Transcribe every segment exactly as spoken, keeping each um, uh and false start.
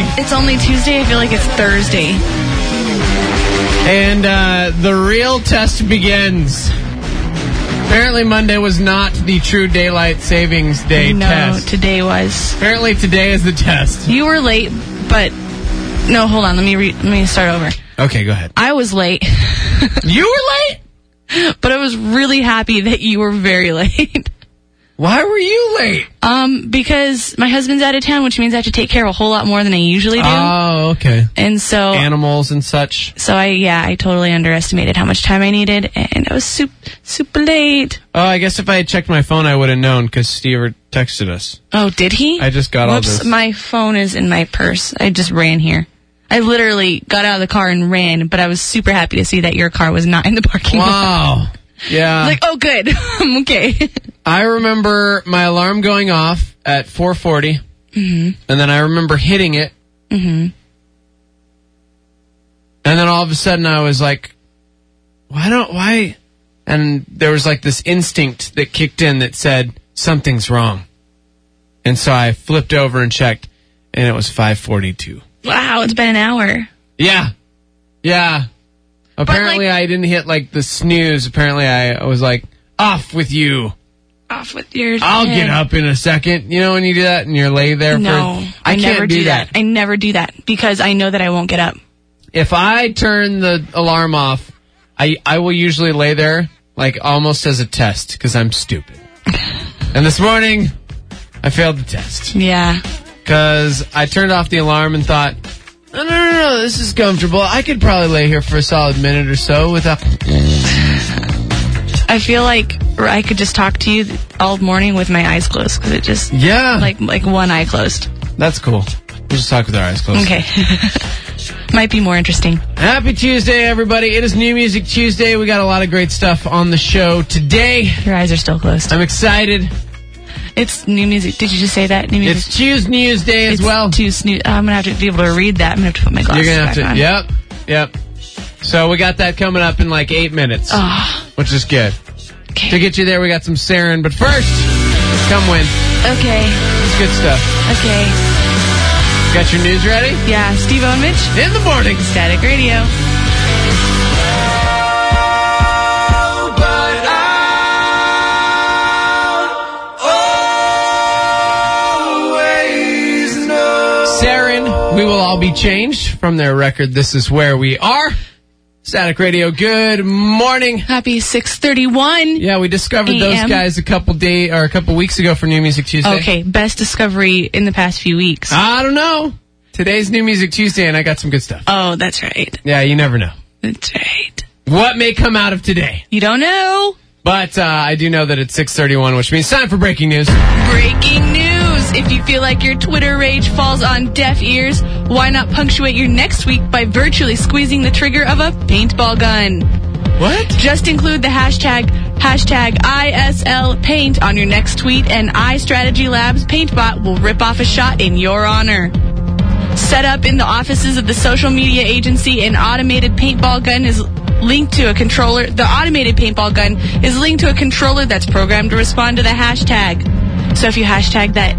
It's only Tuesday. I feel like it's Thursday. And uh, the real test begins. Apparently Monday was not the true daylight savings day no, test. No, today was. Apparently today is the test. You were late, but... No, hold on. Let me re- let me start over. Okay, go ahead. I was late. You were late? But I was really happy that you were very late. Why were you late? Um, because my husband's out of town, which means I have to take care of a whole lot more than I usually do. Oh, okay. And so... Animals and such. So I, yeah, I totally underestimated how much time I needed, and I was super, super late. Oh, I guess if I had checked my phone, I would have known, because Steve texted us. Oh, did he? I just got Whoops, all this. My phone is in my purse. I just ran here. I literally got out of the car and ran, but I was super happy to see that your car was not in the parking lot. Wow. Yeah. Like, oh, good. I'm okay. I remember my alarm going off at four forty, mm-hmm. and then I remember hitting it, mm-hmm. and then all of a sudden I was like, why don't, why? And there was like this instinct that kicked in that said, something's wrong. And so I flipped over and checked, and it was five forty-two. Wow, it's been an hour. Yeah. Yeah. Apparently, like, I didn't hit, like, the snooze. Apparently, I was like, off with you. Off with your I'll head. get up in a second. You know when you do that and you're lay there no, for... I, I never can't do do that. that. I never do that because I know that I won't get up. If I turn the alarm off, I, I will usually lay there, like, almost as a test because I'm stupid. And this morning, I failed the test. Yeah. Because I turned off the alarm and thought, no, no, no, no, this is comfortable. I could probably lay here for a solid minute or so without... I feel like I could just talk to you all morning with my eyes closed because it just... Yeah. Like like one eye closed. That's cool. We'll just talk with our eyes closed. Okay. Might be more interesting. Happy Tuesday, everybody. It is New Music Tuesday. We got a lot of great stuff on the show today. Your eyes are still closed. I'm excited. It's new music. Did you just say that? New music. It's Choose News Day as it's well. Choose News. I'm going to have to be able to read that. I'm going to have to put my glasses You're gonna have back to. on. Yep. Yep. So we got that coming up in like eight minutes, oh. which is good. Okay. To get you there, we got some Saren. But first, come win. Okay. It's good stuff. Okay. Got your news ready? Yeah. Steve-O and Mitch. In the morning. Static Radio. We Will All Be Changed from their record This Is Where We Are. Static Radio, good morning. Happy six thirty-one. Yeah, we discovered A M those guys a couple day or a couple weeks ago for New Music Tuesday. Okay, best discovery in the past few weeks. I don't know. Today's New Music Tuesday and I got some good stuff. Oh, that's right. Yeah, you never know. That's right. What may come out of today? You don't know. But uh, I do know that it's six thirty-one, which means time for breaking news. Breaking news. If you feel like your Twitter rage falls on deaf ears, why not punctuate your next week by virtually squeezing the trigger of a paintball gun? What? Just include the hashtag, hashtag I S L Paint on your next tweet, and iStrategy Labs PaintBot will rip off a shot in your honor. Set up in the offices of the social media agency, an automated paintball gun is linked to a controller. The automated paintball gun is linked to a controller that's programmed to respond to the hashtag. So if you hashtag that...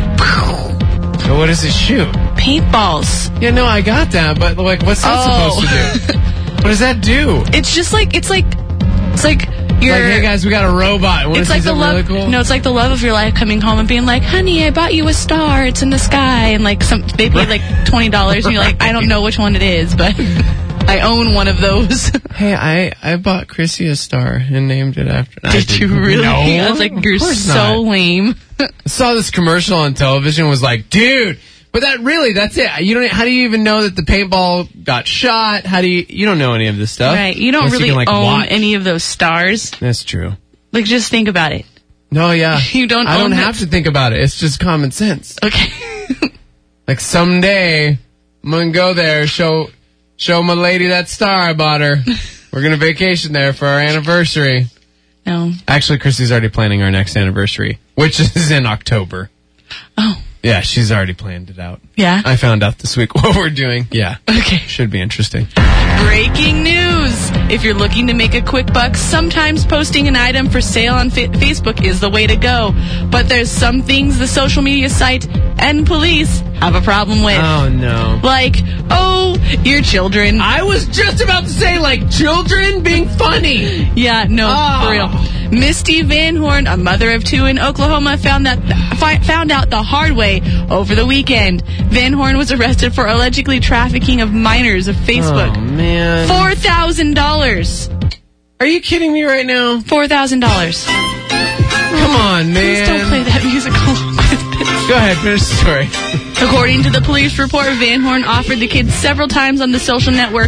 So what does it shoot? Paintballs. Yeah, no, I got that, but like, what's that Oh. supposed to do? What does that do? It's just like, it's like, it's like you're... Like, hey guys, we got a robot. Wanna It's see like the something love, really cool? no, it's like the love of your life coming home and being like, honey, I bought you a star. It's in the sky. And like some, they paid like twenty dollars and you're like, I don't know which one it is, but I own one of those. Hey, I, I bought Chrissy a star and named it after. Did I you really? No, I was like, you're of course so not. lame. I saw this commercial on television. Was like, dude, but that really, that's it. You don't. How do you even know that the paintball got shot? How do you? You don't know any of this stuff, Right. You don't Unless really you can, like, own watch. any of those stars. That's true. Like, just think about it. No, yeah. You don't I own don't it. have to think about it. It's just common sense. Okay. Like someday, I'm gonna go there, show show my lady that star I bought her. We're gonna vacation there for our anniversary. No. Actually, Chrissy's already planning our next anniversary, which is in October. Oh. Yeah, she's already planned it out. Yeah? I found out this week what we're doing. Yeah. Okay. Should be interesting. Breaking news! If you're looking to make a quick buck, sometimes posting an item for sale on fa- Facebook is the way to go. But there's some things the social media site and police have a problem with. Oh, no. Like, oh, your children. I was just about to say, like, children being funny. Yeah, no, Oh. for real. Misty Van Horn, a mother of two in Oklahoma, found that fi- found out the hard way over the weekend. Van Horn was arrested for allegedly trafficking of minors of Facebook. Oh, man. Four thousand dollars. Are you kidding me right now? Four thousand dollars. Come on, man. Please don't play that musical. Go ahead, finish the story. According to the police report, Van Horn offered the kids several times on the social network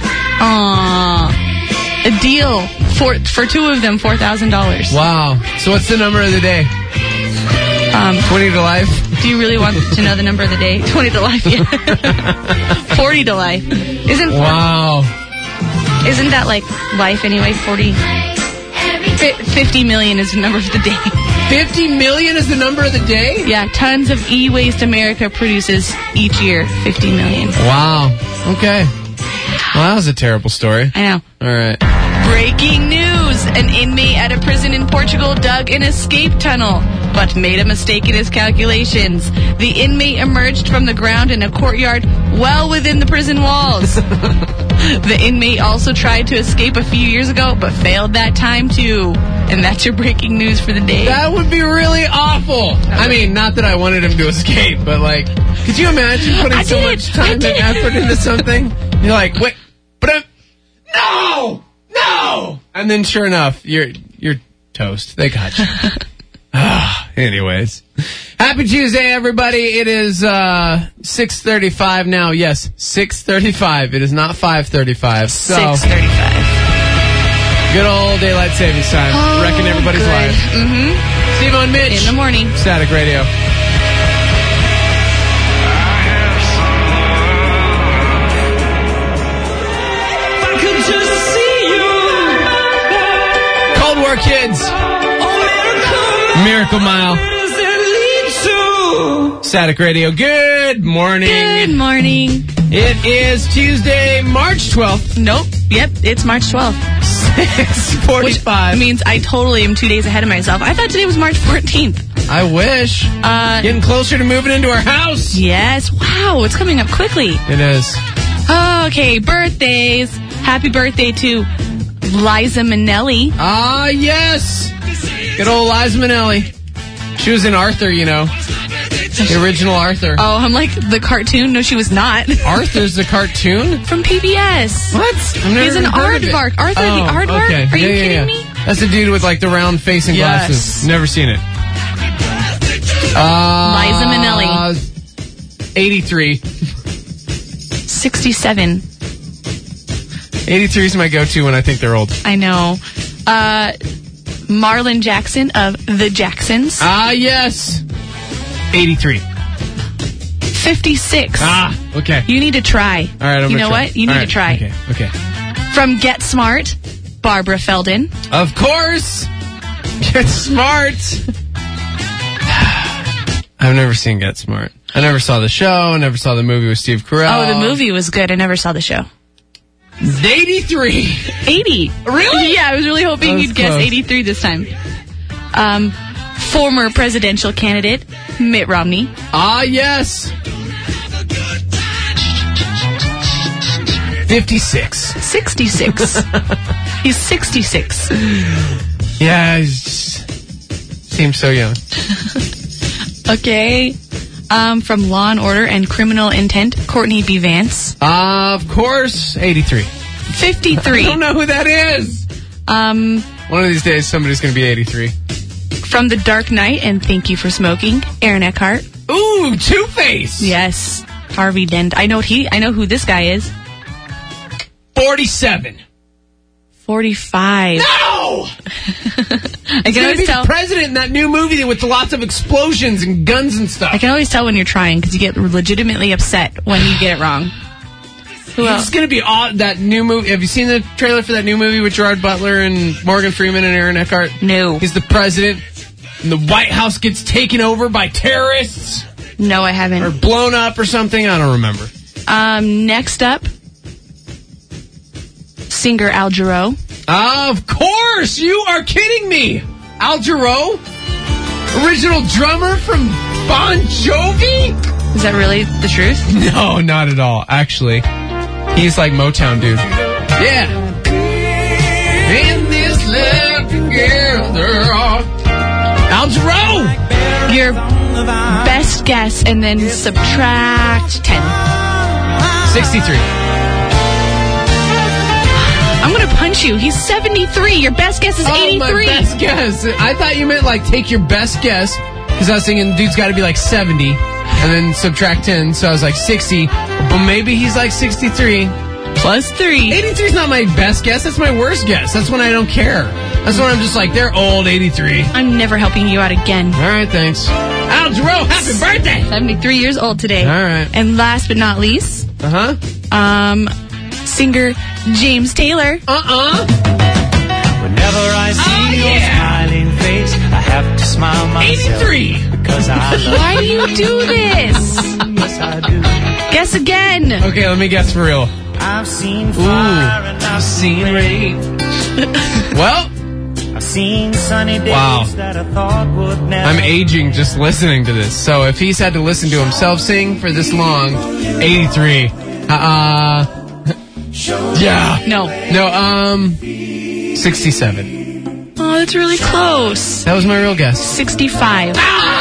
uh, a deal for for two of them, four thousand dollars. Wow. So what's the number of the day? Um, twenty to life? do you really want to know the number of the day? twenty to life, yeah. forty to life. Isn't forty, Wow. Isn't that like life anyway? forty Fi- fifty million is the number of the day. fifty million is the number of the day? Yeah, tons of e-waste America produces each year. fifty million. Wow. Okay. Well, that was a terrible story. I know. All right. Breaking news! An inmate at a prison in Portugal dug an escape tunnel, but made a mistake in his calculations. The inmate emerged from the ground in a courtyard well within the prison walls. The inmate also tried to escape a few years ago, but failed that time too. And that's your breaking news for the day. That would be really awful. I mean, not that I wanted him to escape, but like, could you imagine putting I so did. much time I and did. effort into something? You're like, wait, but I'm, no, no. And then sure enough, you're, you're toast. They got you. Ah, anyways. Happy Tuesday, everybody. It is, uh, six thirty-five now. Yes, six thirty-five. It is not five thirty-five. So, six thirty-five. good old daylight savings time. Oh, Wrecking everybody's good. life. Mm-hmm. Steve on Mitch. In the morning. Static Radio. Cold War Kids. Miracle Mile. Static Radio. Good morning. Good morning. It is Tuesday, March twelfth. Nope. Yep, it's March twelfth. six forty-five. Which means I totally am two days ahead of myself. I thought today was March fourteenth. I wish. Uh, Getting closer to moving into our house. yes. Wow, it's coming up quickly. It is. Okay, birthdays. Happy birthday to Liza Minnelli. Ah, yes. Good old Liza Minnelli. She was in Arthur, you know. The original Arthur. Oh, I'm like the cartoon. No, she was not. Arthur's the cartoon? From P B S. What? I've never He's an even heard of it. aardvark. Arthur Oh, the aardvark? okay. Are you Yeah, yeah, kidding yeah. me? That's the dude with like the round face and Yes. glasses. Never seen it. Uh, Liza Minnelli. eighty-three. sixty-seven. eighty-three is my go-to when I think they're old. I know. Uh, Marlon Jackson of The Jacksons. Ah, yes. eighty-three. fifty-six. Ah, okay. You need to try. All right, I'm You gonna know try. what? You All need right, to try. Okay, okay. From Get Smart, Barbara Feldon. Of course. Get Smart. I've never seen Get Smart. I never saw the show. I never saw the movie with Steve Carell. Oh, the movie was good. I never saw the show. eighty-three. eighty. Really? Yeah, I was really hoping That was you'd guess close. eighty-three this time. Um, former presidential candidate, Mitt Romney. Ah, yes. fifty-six. sixty-six. He's sixty-six. Yeah, he seems so young. Okay. Um, from Law and Order and Criminal Intent, Courtney B. Vance. Uh, of course, eighty-three. fifty-three. I don't know who that is. Um, One of these days, somebody's going to be eighty-three. from The Dark Knight and Thank You for Smoking, Aaron Eckhart. Ooh, Two-Face. Yes, Harvey Dent. I know he. I know who this guy is. forty-seven. forty-five. No! I He's can going to always be tell. the president in that new movie with lots of explosions and guns and stuff. I can always tell when you're trying because you get legitimately upset when you get it wrong. Who He's else? going to be odd. That new movie. Have you seen the trailer for that new movie with Gerard Butler and Morgan Freeman and Aaron Eckhart? No. He's the president, and the White House gets taken over by terrorists No, I or haven't. blown up or something. I don't remember. Um, next up, singer Al Jarreau. Of course! You are kidding me! Al Jarreau? Original drummer from Bon Jovi? Is that really the truth? No, not at all. Actually, he's like Motown dude. Yeah. In this love together. Al Jarreau. Your best guess and then subtract ten. sixty-three. I'm going to punch you. He's seventy-three. Your best guess is eighty-three. Oh, my best guess. I thought you meant like take your best guess. Because I was thinking the dude's got to be like seventy. And then subtract ten. So I was like sixty. But maybe he's like sixty-three. Plus three. eighty-three is not my best guess. That's my worst guess. That's when I don't care. That's when I'm just like, they're old, eighty-three. I'm never helping you out again. All right, thanks. Al Jarreau, happy birthday! seventy-three years old today. All right. And last but not least, Uh-huh. um, singer James Taylor. Uh-uh. Whenever I see Oh, your yeah. smiling face, I have to smile myself. eighty-three. Because I love Why do you do this? yes, I do. Guess again. Okay, let me guess for real. I've seen Ooh, fire and I've seen rain. Well, I've seen sunny days Wow. that I thought would never. I'm aging just listening to this. So if he's had to listen to himself sing for this long, eighty-three. Uh, yeah. No. No, um, sixty-seven. Oh, that's really close. That was my real guess. sixty-five.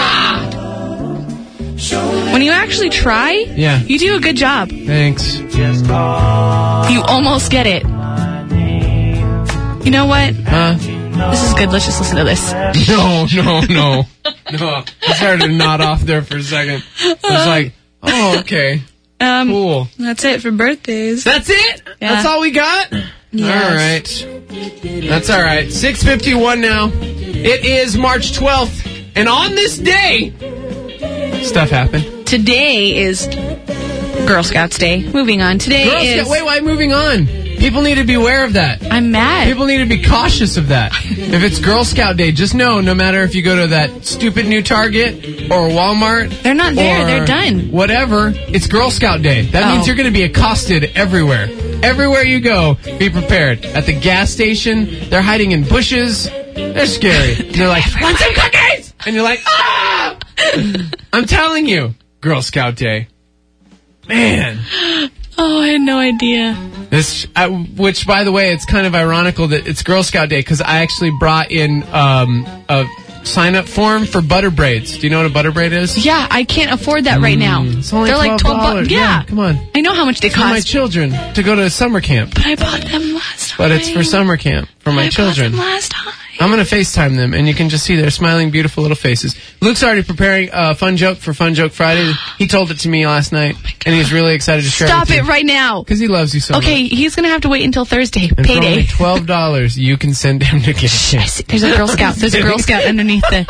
When you actually try, Yeah. you do a good job. Thanks. Just call You almost get it. You know what? Huh? This is good. Let's just listen to this. No, no, no. No. I started to nod off there for a second. I was like, oh, okay. Um, Cool. That's it for birthdays. That's it? Yeah. That's all we got? Yes. All right. That's all right. six fifty-one now. It is March twelfth. And on this day, stuff happened. Today is Girl Scouts Day. Moving on. Today Girl is... Scout, wait, why moving on? People need to be aware of that. I'm mad. People need to be cautious of that. If it's Girl Scout Day, just know no matter if you go to that stupid new Target or Walmart. They're not there. or They're done. Whatever. It's Girl Scout Day. That Oh. means you're going to be accosted everywhere. Everywhere you go, be prepared. At the gas station, they're hiding in bushes. They're scary. And they're like, want some cookies? And you're like, ah! I'm telling you, Girl Scout Day. Man. Oh, I had no idea. This, uh, which, by the way, it's kind of ironical that it's Girl Scout Day because I actually brought in um, a sign-up form for butter braids. Do you know what a butter braid is? Yeah, I can't afford that right now. It's only They're like twelve bucks. Yeah. Yeah. Come on. I know how much they For my cost. children to go to summer camp. But I bought them last time. But it's for summer camp for my I children. bought them last time. I'm going to FaceTime them, and you can just see their smiling, beautiful little faces. Luke's already preparing a fun joke for Fun Joke Friday. He told it to me last night, and he's really excited to share Stop it with it right now. Because he loves you so Okay, much. he's going to have to wait until Thursday. And for only Payday. twelve dollars, you can send him to get Shh, I it. see- There's a Girl Scout. There's a Girl Scout underneath the...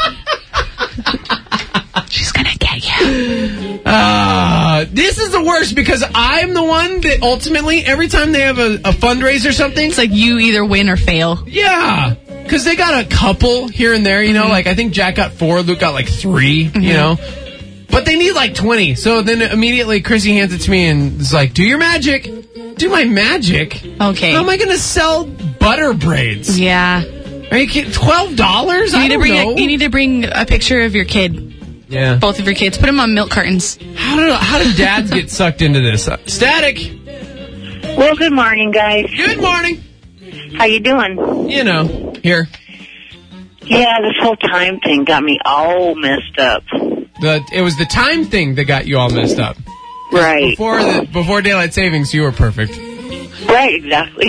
She's going to get you. Uh, this is the worst because I'm the one that ultimately, every time they have a, a fundraiser or something, It's like you either win or fail. yeah, because they got a couple here and there, you know, Mm-hmm. like I think Jack got four, Luke got like three, you know, but they need like twenty. So then immediately Chrissy hands it to me and is like, do your magic. Do my magic? Okay. How am I going to sell butter braids? Yeah. Are you kidding? twelve dollars? You I need, to don't bring know. a, you need to bring a picture of your kid. Yeah. Both of your kids. Put them on milk cartons. How do, how do dads get sucked into this? Uh, Static. Well, good morning, guys. Good morning. How you doing? You know, here. Yeah, this whole time thing got me all messed up. The it was the time thing that got you all messed up. Right. Before the, before daylight savings, you were perfect. Right, exactly.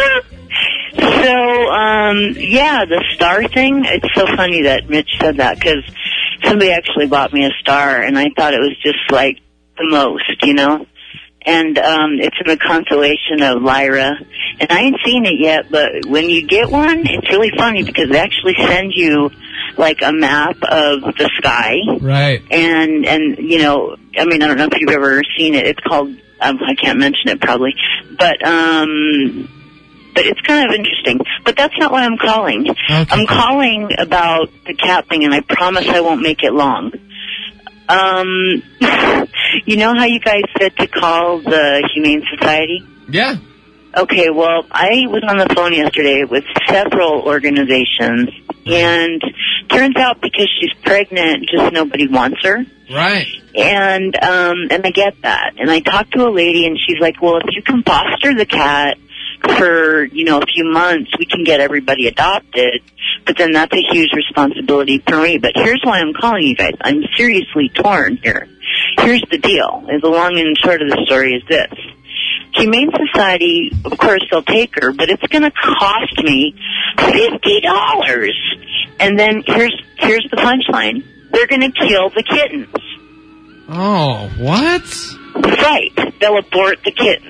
So, um, yeah, the star thing, it's so funny that Mitch said that because somebody actually bought me a star and I thought it was just like the most, you know? And um, it's in the constellation of Lyra. And I ain't seen it yet, but when you get one, it's really funny because they actually send you like a map of the sky. Right. And, and you know, I mean, I don't know if you've ever seen it. It's called, um, I can't mention it probably, but, um, but it's kind of interesting. But that's not why I'm calling. Okay. I'm calling about the cat thing, and I promise I won't make it long. Um, you know how you guys said to call the Humane Society? Yeah. Okay, well, I was on the phone yesterday with several organizations, and Turns out because she's pregnant, just nobody wants her. Right. And um, and I get that. And I talked to a lady, and she's like, well, if you can foster the cat for, you know, a few months, we can get everybody adopted. But then that's a huge responsibility for me. But here's why I'm calling you guys. I'm seriously torn here. Here's the deal. The long and short of the story is this. Humane Society, of course, they'll take her, but it's going to cost me fifty dollars. And then here's here's the punchline. They're going to kill the kittens. Oh, what? Right. They'll abort the kittens.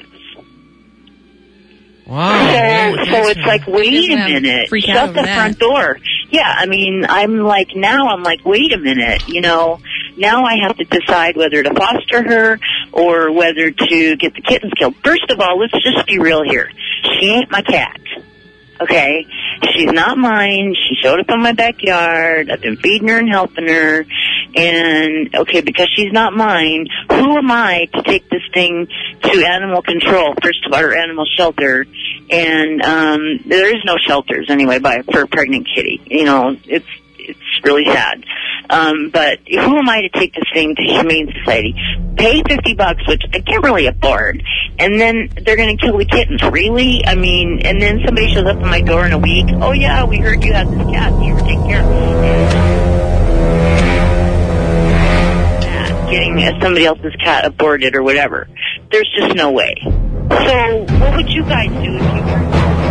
Wow. So, Yeah, so it's like, wait a You're gonna minute. freak out Shut over the that. front door. Yeah, I mean, I'm like, now I'm like, wait a minute. You know, now I have to decide whether to foster her or whether to get the kittens killed. First of all, let's just be real here. She ain't my cat. Okay? She's not mine. She showed up in my backyard. I've been feeding her and helping her. And, okay, because she's not mine, who am I to take this thing to animal control, first of all, or animal shelter? And um, there is no shelters, anyway, by for a pregnant kitty. You know, it's it's really sad. Um, but who am I to take this thing to Humane Society? Pay fifty bucks, which I can't really afford, and then they're going to kill the kittens. Really? I mean, and then somebody shows up at my door in a week. Oh, yeah, we heard you had this cat. You were taking care of it. Getting somebody else's cat aborted or whatever. There's just no way. So what would you guys do if you were...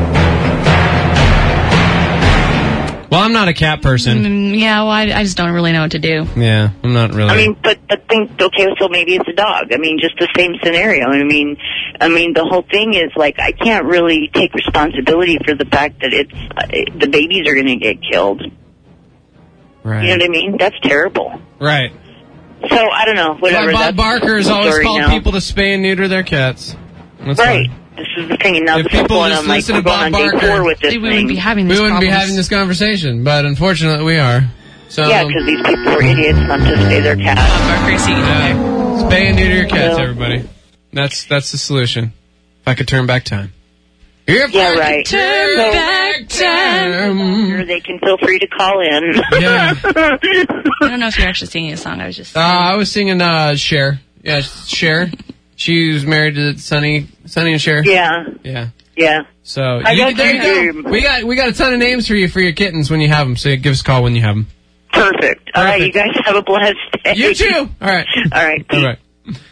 Well, I'm not a cat person. Mm, yeah, well, I, I just don't really know what to do. Yeah, I'm not really. I mean, but but think, okay, so maybe it's a dog. I mean, just the same scenario. I mean, I mean, the whole thing is like I can't really take responsibility for the fact that it's uh, the babies are going to get killed. right. You know what I mean? That's terrible. Right. So I don't know. Whatever. Like Bob that's Barker has the always story called now. people to spay and neuter their cats. That's Right. fine. This is the thing, and now If this is people going just on like listen we're to going on Bob day Barker, four with this We thing. wouldn't be having We this wouldn't be problems. having this conversation, but unfortunately we are. So Yeah, because these people are idiots not to stay their cat. Bob Barker, see you yeah. there. Spay and neuter your cats, Yeah. everybody. That's that's the solution. If I could turn back time. If Yeah, I right. could turn So- back time. Sure, they can feel free to call in. Yeah. I don't know if you're actually singing a song. I was just Uh, I was singing uh, Cher. Yeah, Cher. She was married to Sonny, Sonny and Cher. yeah, Yeah. yeah. So I you, got there you you. go. We got we got a ton of names for you for your kittens when you have them. So give us a call when you have them. Perfect. All right, you guys have a blessed day. You too. All right. All right. All right.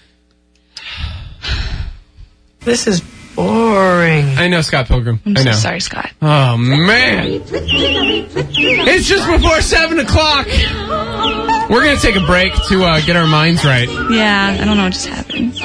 This is boring. I know, Scott Pilgrim. I'm I so know. sorry, Scott. Oh man, it's just before seven o'clock. We're gonna take a break to uh, get our minds right. Yeah, I don't know what just happened.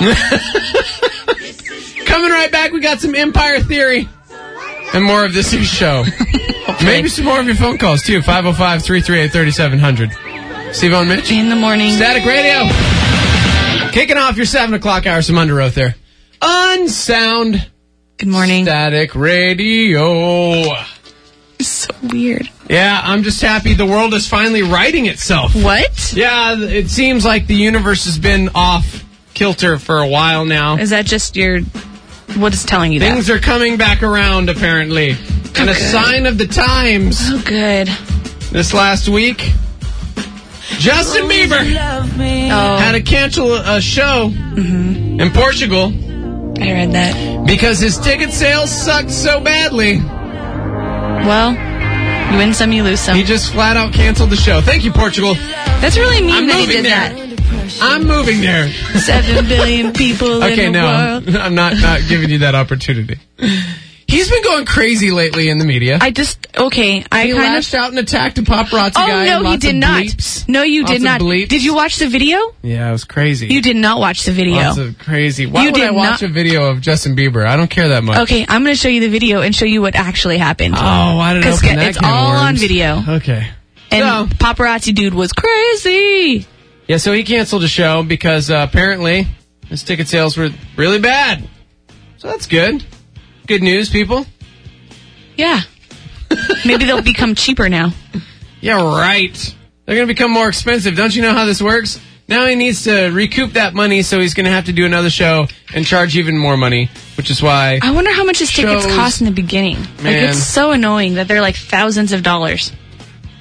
Coming right back, we got some Empire Theory and more of this year's show. Maybe some more of your phone calls too. five oh five, three three eight, three seven zero zero. Steve on Mitch. In the morning. Static Radio. Kicking off your seven o'clock hour, some Under Oath there. Unsound. Good morning. Static Radio. It's so weird. Yeah, I'm just happy the world is finally righting itself. What? Yeah, it seems like the universe has been off kilter for a while now. Is that just your... What is telling you Things are coming back around, apparently. And a Okay. sign of the times. that? Oh, good. This last week, Justin Bieber Oh, had to cancel a show in Portugal I read that. because his ticket sales sucked so badly. Well, you win some, you lose some. He just flat out canceled the show. Thank you, Portugal. That's really mean I'm that he moving did there. that. I'm moving there. Seven billion people Okay, in the no, world. I'm not, not giving you that opportunity. He's been going crazy lately in the media. I just... Okay, I he kind of... lashed out and attacked a paparazzi Oh, guy. no, and he lots did of not. bleeps. No, you Lots did of not. bleeps. Did you watch the video? Yeah, it was crazy. You did not watch the video. Lots of crazy. Why You would I did watch not- a video of Justin Bieber? I don't care that much. Okay, I'm going to show you the video and show you what actually happened. Oh, why did I 'Cause open that it's can of all on worms? video. Okay. And So- paparazzi dude was crazy. Yeah, so he canceled the show because uh, apparently his ticket sales were really bad. So that's good. Good news, people. Yeah. Maybe they'll become cheaper now. Yeah, right. They're going to become more expensive. Don't you know how this works? Now he needs to recoup that money, so he's going to have to do another show and charge even more money, which is why... I wonder how much his tickets Shows- cost in the beginning. Like, Man. it's so annoying that they're like thousands of dollars.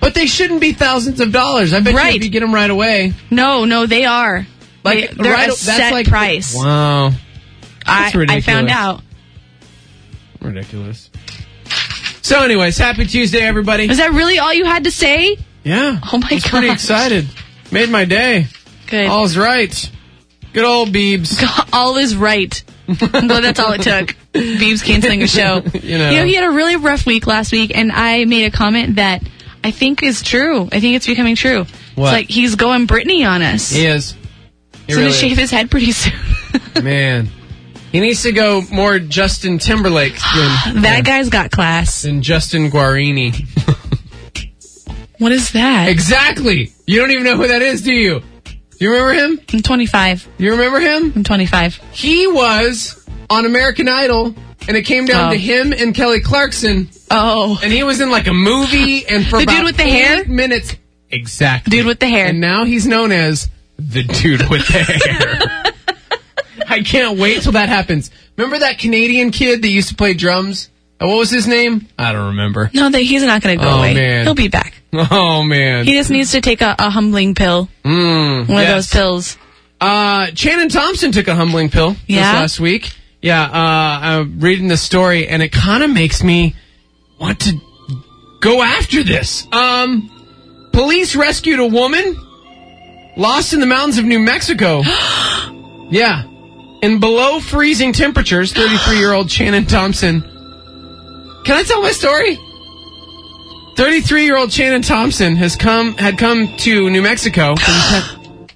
But they shouldn't be thousands of dollars. I bet Right. you if you get them right away. No, no, they are. Like, They- they're right, a that's set like, price. Wow. I, That's I ridiculous. found out. Ridiculous. So anyways, happy Tuesday, everybody. Is that really all you had to say? Yeah. Oh my I was pretty gosh. excited. Made my day. Good. All's right. Good old Beebs. All is right. Well, that's all it took. Beebs canceling a show. You know. You know, he had a really rough week last week, and I made a comment that I think is true. I think it's becoming true. What? It's like he's going Britney on us. He is. He He's really going to shave is. his head pretty soon. Man. He needs to go more Justin Timberlake than, That guy's got class. than Justin Guarini. What is that? Exactly. You don't even know who that is, do you? You remember him? I'm twenty-five. You remember him? I'm twenty-five. He was on American Idol, and it came down Oh. to him and Kelly Clarkson, Oh. and he was in like a movie, and for The about dude with the eight hair? minutes. Exactly. Dude with the hair. And now he's known as the dude with the hair. I can't wait till that happens. Remember that Canadian kid that used to play drums? Uh, what was his name? I don't remember. No, that he's not going to go Oh, away. man. He'll be back. Oh, man. He just needs to take a, a humbling pill. Mm, One yes. of those pills. Uh, Channing Thompson took a humbling pill Yeah? this last week. Yeah, uh, I'm reading the story, and it kind of makes me want to go after this. Um, police rescued a woman lost in the mountains of New Mexico. Yeah. In below freezing temperatures, thirty-three-year-old Channing Thompson. Can I tell my story? thirty-three-year-old Channing Thompson has come had come to New Mexico. From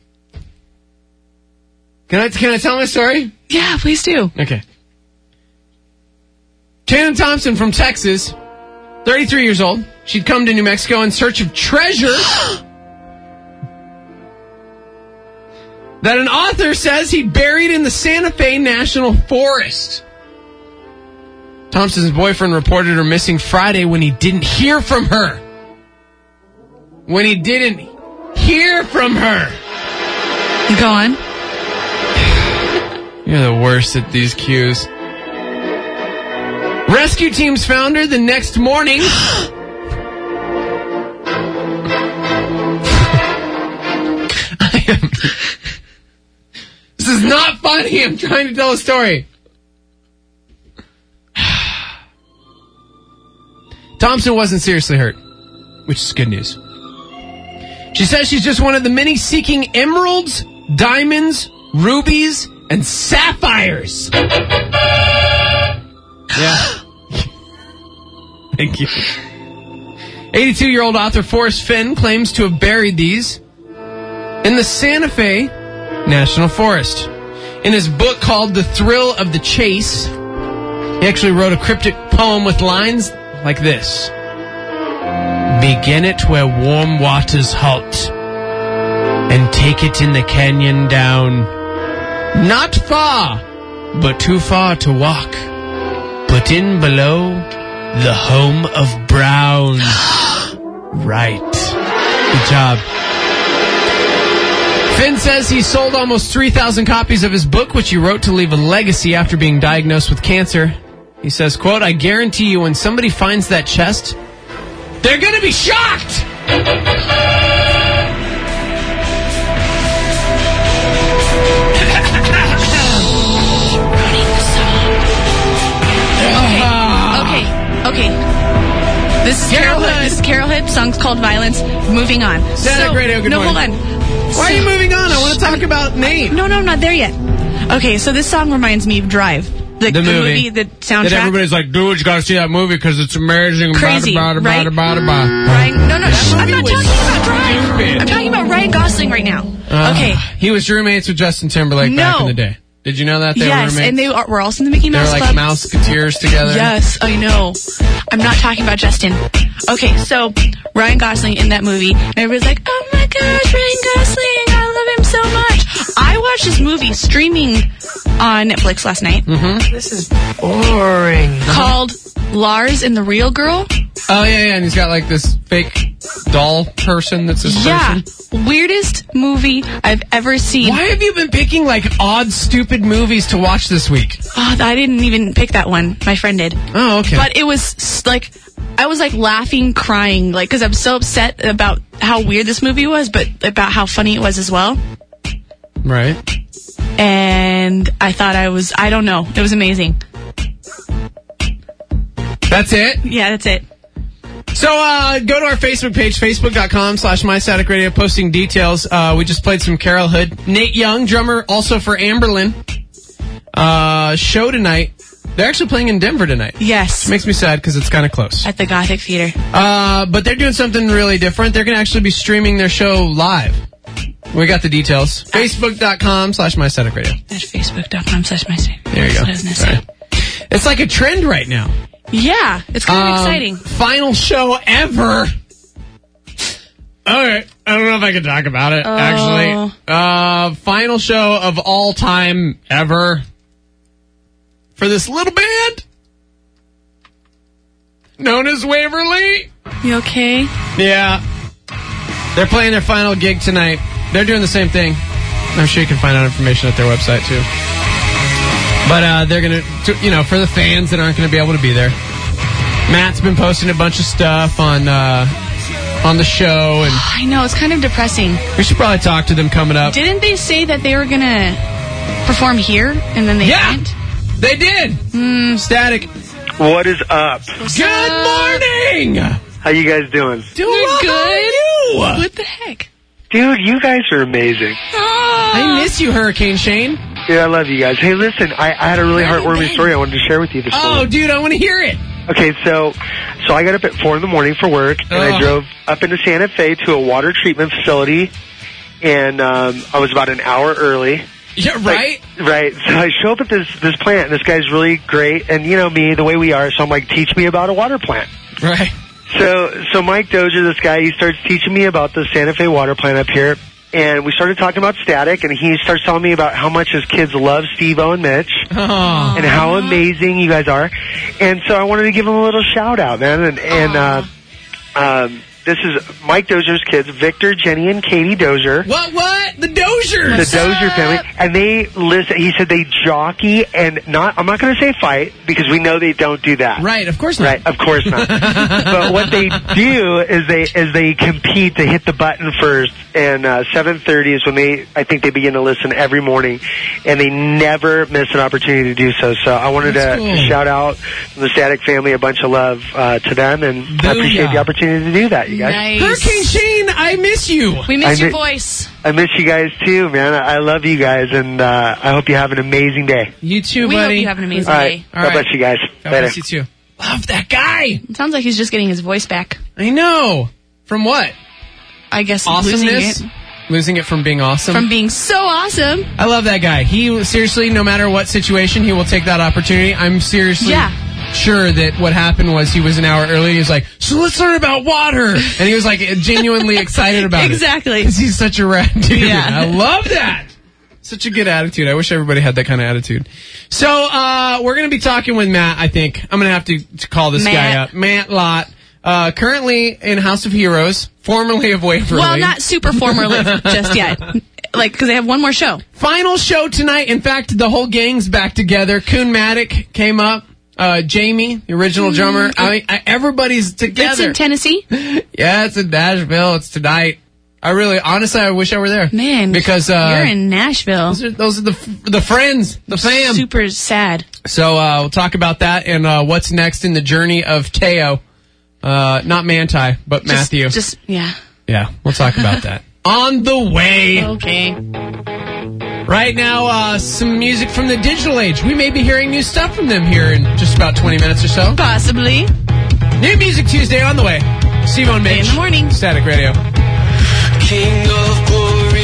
Can I can I tell my story? Yeah, please do. Okay. Channing Thompson from Texas, thirty-three years old. She'd come to New Mexico in search of treasure that an author says he buried in the Santa Fe National Forest. Thompson's boyfriend reported her missing Friday when he didn't hear from her. When he didn't hear from her. Go on. You're the worst at these cues. Rescue teams found her the next morning. I am... This is not funny. I'm trying to tell a story. Thompson wasn't seriously hurt, which is good news. She says she's just one of the many seeking emeralds, diamonds, rubies, and sapphires. Yeah. Thank you. eighty-two-year-old author Forrest Fenn claims to have buried these in the Santa Fe National Forest. In his book called The Thrill of the Chase, he actually wrote a cryptic poem with lines like this. Begin it where warm waters halt, and take it in the canyon down. Not far, but too far to walk. Put in below the home of Brown. Right. Good job. Finn says he sold almost three thousand copies of his book, which he wrote to leave a legacy after being diagnosed with cancer. He says, quote, I guarantee you when somebody finds that chest, they're going to be shocked! Okay, okay. This is Carol Hood. This is Carol Hood. Song's called Violence. Moving on. Static Radio, good no, morning. hold on. Why are you moving on? I want to talk about Nate. No, no, I'm not there yet. Okay, so this song reminds me of Drive. The, The movie. the soundtrack. That everybody's like, dude, you gotta see that movie because it's amazing. Crazy, Bada, bada, right? bada, bada, bada. Ryan, no, no, That I'm movie not was talking about Drive. stupid. I'm talking about Ryan Gosling right now. Uh, okay. He was roommates with Justin Timberlake back No. in the day. Did you know that? They were Yes, roommates? and they are, were also in the Mickey They were Mouse like Club. Mouseketeers together. Yes, I know. I'm not talking about Justin. Okay, so Ryan Gosling in that movie, and everybody's like, oh my gosh, Ryan Gosling, I love him so much. I watched this movie streaming on Netflix last night Mm-hmm. This is boring. called Lars and the Real Girl. Oh, yeah, yeah, and he's got, like, this fake doll person that's his Yeah. person. Weirdest movie I've ever seen. Why have you been picking, like, odd, stupid movies to watch this week? Oh, I didn't even pick that one. My friend did. Oh, okay. But it was s- like, I was like laughing, crying, like, because I'm so upset about how weird this movie was, but about how funny it was as well. Right. And I thought I was, I don't know. It was amazing. That's it? Yeah, that's it. So, uh, go to our Facebook page, facebook.com slash MyStaticRadio, posting details. Uh, we just played some Carol Hood. Nate Young, drummer also for Amberlin, uh, show tonight. They're actually playing in Denver tonight. Yes. Makes me sad because it's kind of close. At the Gothic Theater. Uh, but they're doing something really different. They're going to actually be streaming their show live. We got the details. Facebook.com slash MyStaticRadio. At Facebook.com slash MyStatic. There you go. That's what I was gonna say. Sorry. It's like a trend right now. Yeah, it's kind of Um, exciting. Final show ever. Okay, I don't know if I can talk about it, Oh. actually. Uh, final show of all time ever for this little band known as Waverly. You okay? Yeah. They're playing their final gig tonight. They're doing the same thing. I'm sure you can find out information at their website, too. But uh, they're going to, you know, for the fans that aren't going to be able to be there. Matt's been posting a bunch of stuff on uh, on the show, and I know, it's kind of depressing. we should probably talk to them coming up. Didn't they say that they were going to perform here, and then they Yeah, didn't? they did. Mm. Static. What is up? Good morning. How you guys doing? Doing We're well. How are good. you? What the heck? Dude, you guys are amazing. Oh. I miss you, Hurricane Shane. Yeah, I love you guys. Hey, listen, I, I had a really heartwarming story I wanted to share with you this Oh, morning. dude, I want to hear it. Okay, so so I got up at four in the morning for work, and Oh. I drove up into Santa Fe to a water treatment facility, and um, I was about an hour early. Yeah, right? Like, right. So I show up at this this plant, and this guy's really great, and you know me, the way we are, so I'm like, teach me about a water plant. Right. So, so Mike Dozier, this guy, he starts teaching me about the Santa Fe water plant up here, and we started talking about Static, and he starts telling me about how much his kids love Steve-O and Mitch, Oh. and how amazing you guys are. And so I wanted to give him a little shout out, man. And, and uh, um, this is Mike Dozier's kids, Victor, Jenny, and Katie Dozier. What, what? The Doziers. The Dozier family, and they listen. He said they jockey and not. I'm not going to say fight because we know they don't do that. Right, of course not. Right, of course not. But what they do is they is they compete. They hit the button first, and uh, seven thirty is when they. I think they begin to listen every morning, and they never miss an opportunity to do so. So I wanted That's to cool. shout out the Static family, a bunch of love uh, to them, and I appreciate Booyah. the opportunity to do that. You guys, Nice. Hurricane Shane, I miss you. We miss I your mi- voice. I miss you guys too, man. I I love you guys, and uh, I hope you have an amazing day. You too, We buddy. hope you have an amazing All right, day. All God right. bless you guys. God Later. bless you too. Love that guy. It sounds like he's just getting his voice back. I know. From what? I guess losing Awesomeness? it. Losing it from being awesome? From being so awesome. I love that guy. He, seriously, no matter what situation, he will take that opportunity. I'm seriously Yeah. sure that what happened was he was an hour early. He was like, so let's learn about water. And he was like genuinely excited about it. Exactly. Because he's such a rad dude. Yeah. I love that. Such a good attitude. I wish everybody had that kind of attitude. So, uh, we're going to be talking with Matt, I think. I'm going to have to, to call this Matt. guy up. Matt Lott. Uh, currently in House of Heroes, formerly of Waverly. Well, not super formerly just yet. Like, because they have one more show. Final show tonight. In fact, the whole gang's back together. Coon Maddock came up. Uh, Jamie, the original drummer. I mean, I, everybody's together. It's in Tennessee. Yeah, it's in Nashville. It's tonight. I really, honestly, I wish I were there. Man, because uh, you're in Nashville. Those are, those are the the friends, the fam. Super sad. So uh, we'll talk about that and uh, what's next in the journey of Teo. Uh, not Manti, but Just- Matthew. Just, yeah. Yeah, we'll talk about that. On the way. Okay. Right now, uh, some music from the digital age. We may be hearing new stuff from them here in just about twenty minutes or so. Possibly. New Music Tuesday on the way. Steve-O and Mitch. In the morning. Static Radio. King of glory,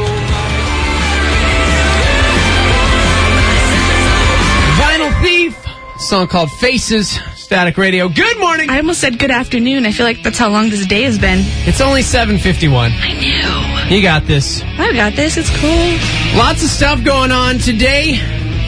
Vinyl Thief. Song called Faces. Static Radio. Good morning. I almost said good afternoon. I feel like that's how long this day has been. It's only seven fifty-one. I knew. You got this. I got this. It's cool. Lots of stuff going on today.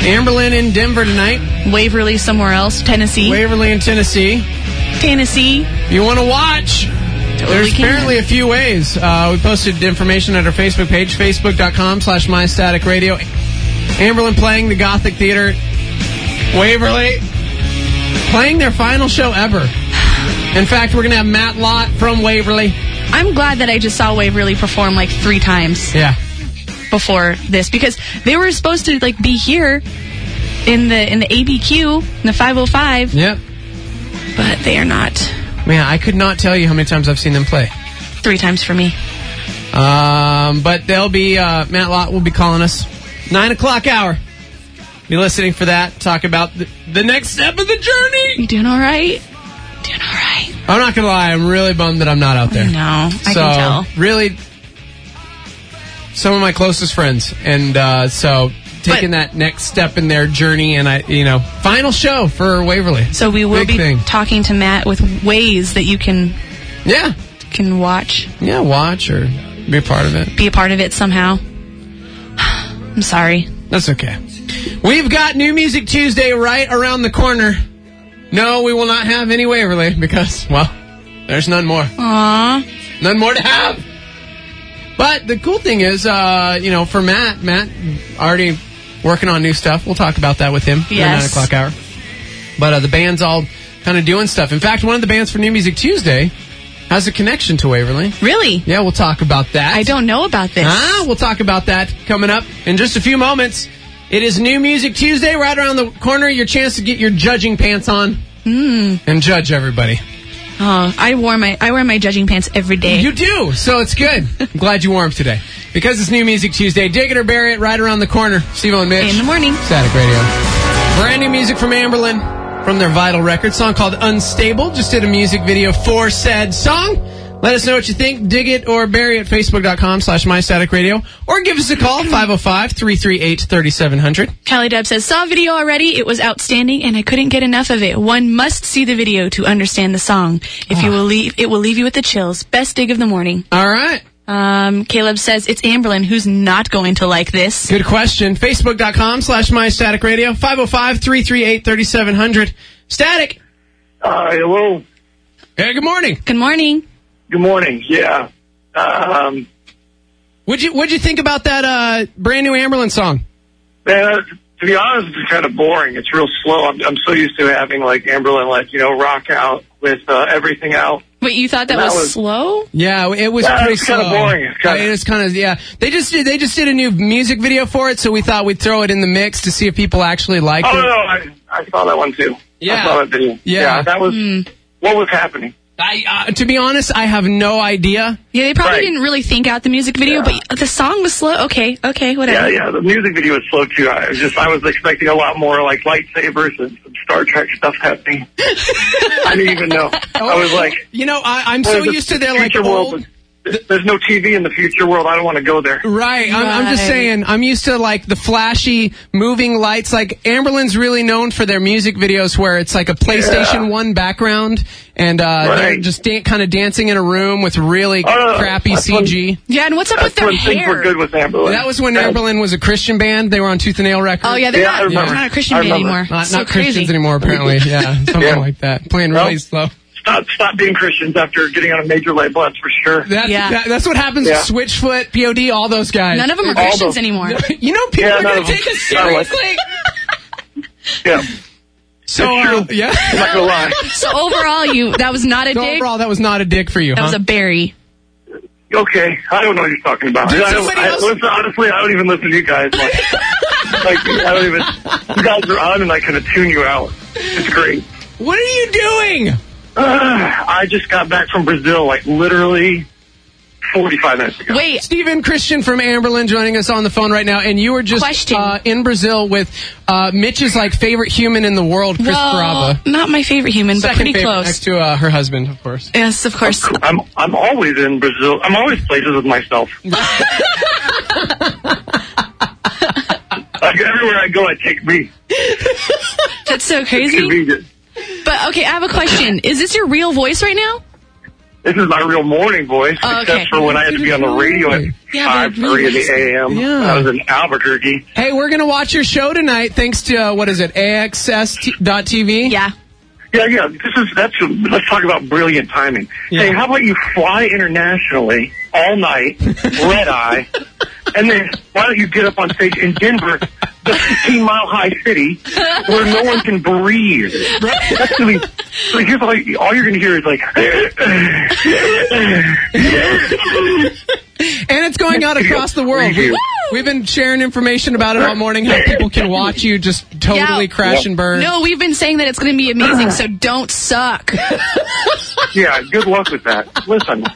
Amberlynn in Denver tonight. Waverly somewhere else. Tennessee. Waverly in Tennessee. Tennessee. If you want to watch, Totally there's can. apparently a few ways. Uh, we posted information at our Facebook page, facebook.com slash mystaticradio. Amberlynn playing the Gothic Theater. Waverly playing their final show ever. In fact, we're going to have Matt Lott from Waverly. I'm glad that I just saw Waverly perform like three times Yeah. before this, because they were supposed to like be here in the in the A B Q, in the five oh five, Yep. but they are not. Man, I could not tell you how many times I've seen them play. Three times for me. Um, but they'll be, uh, Matt Lott will be calling us. Nine o'clock hour. Be listening for that. Talk about the, the next step of the journey. You doing all right? Doing all right. I'm not going to lie. I'm really bummed that I'm not out there. No, I so, can tell. really, some of my closest friends. And uh, so, taking But- that next step in their journey. And, I, you know, final show for Waverly. So we will Big be thing. talking to Matt with ways that you can Yeah. can watch, Yeah, watch or be a part of it. be a part of it somehow. I'm sorry. That's okay. We've got New Music Tuesday right around the corner. No, we will not have any Waverly because, well, there's none more. Aww. None more to have. But the cool thing is, uh, you know, for Matt, Matt already working on new stuff. We'll talk about that with him in the Yes. nine o'clock hour. But uh, the band's all kind of doing stuff. In fact, one of the bands for New Music Tuesday has a connection to Waverly. Really? Yeah, we'll talk about that. I don't know about this. Ah, we'll talk about that coming up in just a few moments. It is New Music Tuesday, right around the corner. Your chance to get your judging pants on Mm. and judge everybody. Oh, I wore my I wear my judging pants every day. You do, so it's good. I'm glad you wore them today. Because it's New Music Tuesday, dig it or bury it, right around the corner. Steve-O and Mitch. In the morning. Static Radio. Brand new music from Amberlynn from their Vital record. Song called Unstable. Just did a music video for said song. Let us know what you think. Dig it or bury it. Facebook.com slash MyStaticRadio. Or give us a call. five oh five, three three eight, three seven zero zero. Callie Deb says, saw video already. It was outstanding, and I couldn't get enough of it. One must see the video to understand the song. If you will leave, it will leave you with the chills. Best dig of the morning. All right. Um, Caleb says, it's Amberlynn. Who's not going to like this? Good question. Facebook.com slash MyStaticRadio. five oh five, three three eight, three seven zero zero. Static. Uh, hello. Hey, good morning. Good morning. Good morning. Yeah. Um, What'd you, what'd you think about that uh, brand new Amberlynn song? man, to be honest, it's kind of boring. It's real slow. I'm, I'm so used to having like Amberlynn, like, you know, rock out with uh, everything out. Wait, you thought that, That was, was- slow? Yeah, it was Yeah, pretty it's kinda slow. boring. It's kinda- Uh, it was kind of yeah. They just did they just did a new music video for it, so we thought we'd throw it in the mix to see if people actually liked Oh, it. no, I, I saw that one too. Yeah. I saw that video. Yeah. that was, what was happening? I, uh, to be honest, I have no idea. Yeah, they probably Right. didn't really think out the music video, Yeah. but the song was slow. Okay, okay, Yeah, whatever. yeah, the music video was slow too. I was just, I was expecting a lot more like lightsabers and some Star Trek stuff happening. I didn't even know. I was like, You know, I, I'm well, so the used to their like future world old. was- there's no T V in the future world. I don't want to go there. Right, I'm, I'm just Right. saying. I'm used to like the flashy moving lights. Like Amberlynn's really known for their music videos where it's like a PlayStation Yeah. One background, and uh, they're Right. just dan- kind of dancing in a room with really Oh, crappy that's C G. Yeah, and what's up That's with their when things were hair? good with Amberlynn. That was when Yeah. Amberlynn was a Christian band. They were on Tooth and Nail Records. Oh, yeah, they're Yeah, I not, remember. they're not a Christian I band remember. anymore. Not, so not crazy. Christians anymore, apparently. Yeah, something Yeah. like that. Playing Well, really slow. Stop, stop being Christians after getting on a major label, that's for sure. That's, Yeah. that, that's what happens Yeah. with Switchfoot, P O D, all those guys. None of them are All Christians those- anymore. You know, people Yeah, are none going of to them. take us I like- seriously. Yeah, So, It's uh, true. yeah. I'm not gonna lie. So overall, you that was not a So dig. overall, that was not a dig for you, That huh? was a berry. Okay, I don't know what you're talking about. Did I don't, somebody I, else- listen, honestly, I don't even listen to you guys. Like, like, I don't even. You guys are on, and I kind of tune you out. It's great. What are you doing? Uh, I just got back from Brazil, like literally forty-five minutes ago. Wait, Stephen Christian from Amberlynn joining us on the phone right now, and you were just Question. uh, in Brazil with uh, Mitch's like favorite human in the world, Chris well, Baraba. not my favorite human, but Second pretty favorite, close. next to uh, her husband, of course. Yes, of course. I'm I'm always in Brazil. I'm always places with myself. Like everywhere I go, I take me. That's so It's crazy. convenient. But okay, I have a question. Is this your real voice right now? This is my real morning voice, Oh, except okay. for when I had to be on the radio at Yeah, five but thirty in the A M. Yeah. I was in Albuquerque. Hey, we're going to watch your show tonight thanks to, uh, what is it, A X S dot T V? Yeah. Yeah, yeah. This is that's. Let's talk about brilliant timing. Yeah. Hey, how about you fly internationally all night, red eye, and then why don't you get up on stage in Denver, the fifteen mile high city where no one can breathe? That's gonna be. So here's all, all you're gonna hear is like. And it's going out across the world. We, we've been sharing information about it all morning, how people can watch you just totally Yeah. crash and burn. No, we've been saying that it's going to be amazing, so don't suck. Yeah, good luck with that. Listen,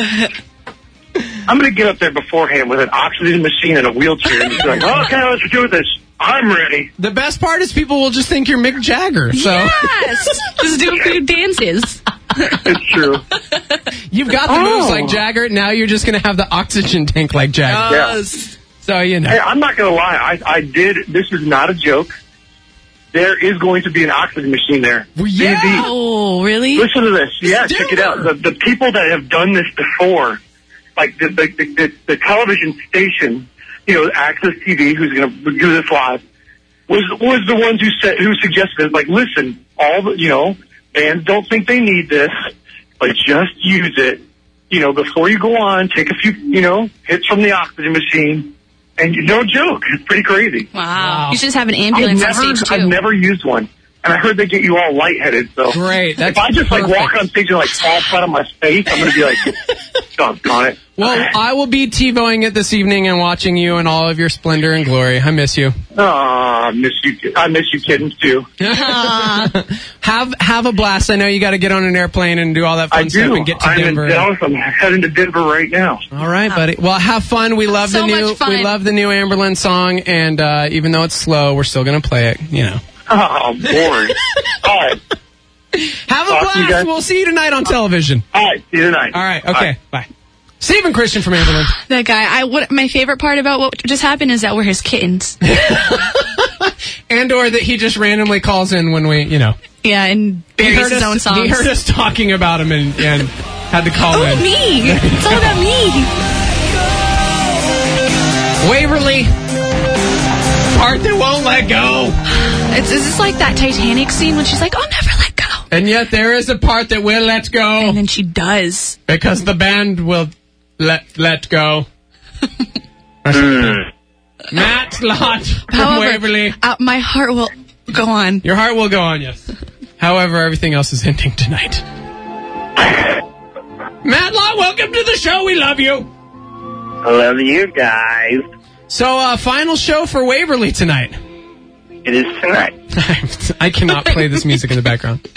I'm going to get up there beforehand with an oxygen machine and a wheelchair and just be like, okay, let's do this. I'm ready. The best part is people will just think you're Mick Jagger. So Yes! Just do a few dances. It's true. you've got the Oh. moves like Jagger. Now you're just going to have the oxygen tank like Jagger. Yeah. So, you know. Hey, I'm not going to lie. I, I did. This is not a joke. There is going to be an oxygen machine there. Well, yeah. The- the- Oh, really? Listen to this. Yeah, check it out. Denver. The, the people that have done this before, like the the, the, the, the television station, you know, Access T V, who's going to do this live, was was the ones who said who suggested, like, listen, all the you know, bands don't think they need this, but just use it. You know, before you go on, take a few, you know, hits from the oxygen machine, and you, no joke, it's pretty crazy. Wow. Wow. You should just have an I've ambulance never, on stage, too. I've never used one. And I heard they get you all lightheaded, so. Great, that's if I just, like, perfect. walk on stage and, like, fall flat on my face, I'm going to be like, doggone it. Well, I will be TiVoing it this evening and watching you in all of your splendor and glory. I miss you. Oh, I miss you. I miss you kittens, too. have have a blast. I know you got to get on an airplane and do all that fun I stuff do. and get to I'm Denver. in Dallas. I'm heading to Denver right now. All right, buddy. Well, have fun. We love So the new much fun. we love the new Amberlin song, and uh, even though it's slow, we're still gonna play it. You know. Oh, boring. All right. Have a Talk to you blast. guys. We'll see you tonight on television. All right. See you tonight. All right. Okay. Bye. Stephen Christian from Amberlin. That guy. I what my favorite part about what just happened is that we're his kittens. And or that he just randomly calls in when we, you know. Yeah, and He buries heard, his own us, songs. he heard us talking about him and, and had to call Oh, in. me! It's all about me. Waverly. Part that won't let go. It's, is this like that Titanic scene when she's like, "I'll never let go," And yet there is a part that will let go. and then she does. Because the band will let let go. Matt Lott from However, Waverly. uh, my heart will go on. Your heart will go on, yes. However, everything else is ending tonight. Matt Lott, welcome to the show. We love you. I love you guys. So, uh, final show for Waverly tonight. It is tonight. I cannot play this music in the background.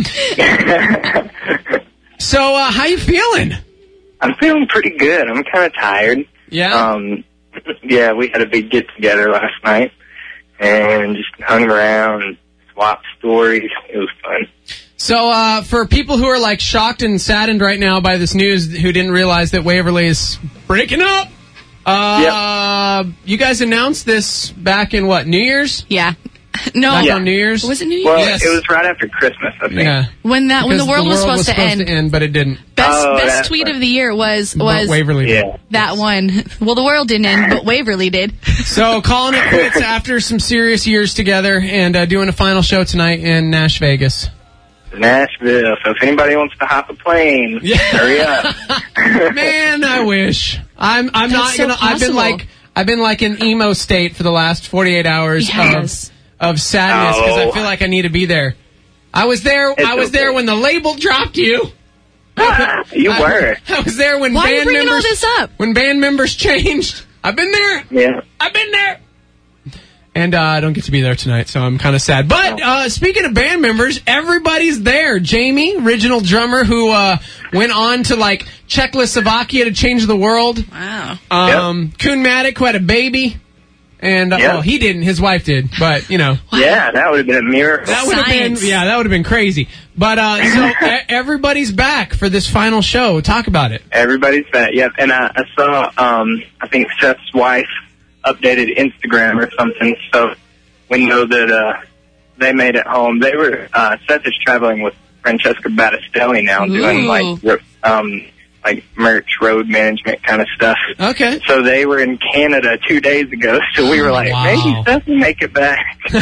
So, uh, how you feeling? I'm feeling pretty good. I'm kind of tired. Yeah? Um, yeah, we had a big get together last night and just hung around and swapped stories. It was fun. So, uh, for people who are, like, shocked and saddened right now by this news, who didn't realize that Waverly is breaking up, uh, you guys announced this back in, what, New Year's? Yeah. No. Back Yeah. on New Year's? Was it New Year's? Well, Yes. it was right after Christmas, I think. Yeah. When that when the Because world, was supposed, to, end. to end, but it didn't. Best Oh, best that's tweet right. of the year was But was Waverly did. Yeah. that one. Well, the world didn't end, but Waverly did. So, calling it quits after some serious years together and uh, doing a final show tonight in Nash Vegas. Nashville. So if anybody wants to hop a plane, Yeah. hurry up. Man, I wish. I'm I'm not That's so gonna I've been possible. like I've been like in emo state for the last forty-eight hours Yes. of of sadness because I Oh. feel like I need to be there. I was there It's I was okay. there when the label dropped you. You I- were. I was there when Why are you band bringing all members this up? when band members changed. I've been there. Yeah. I've been there. And uh, I don't get to be there tonight, so I'm kind of sad. But uh, speaking of band members, everybody's there. Jamie, original drummer, who uh, went on to like Czechoslovakia to change the world. Wow. Um, Kuhn Maddock, who had a baby. And, uh, Yep. well, he didn't. His wife did. But, you know. Yeah, that would have been a miracle. That would have been, Science. yeah, that would have been crazy. But, uh, so e- everybody's back for this final show. Talk about it. Everybody's fat. Yep. And I, I saw, um, I think Seth's wife updated Instagram or something, so we know that uh, they made it home. They were uh, Seth is traveling with Francesca Battistelli now, doing Ooh. like re- um, like merch, road management kind of stuff. Okay. So they were in Canada two days ago. So we were like, Wow. maybe Seth will make it back.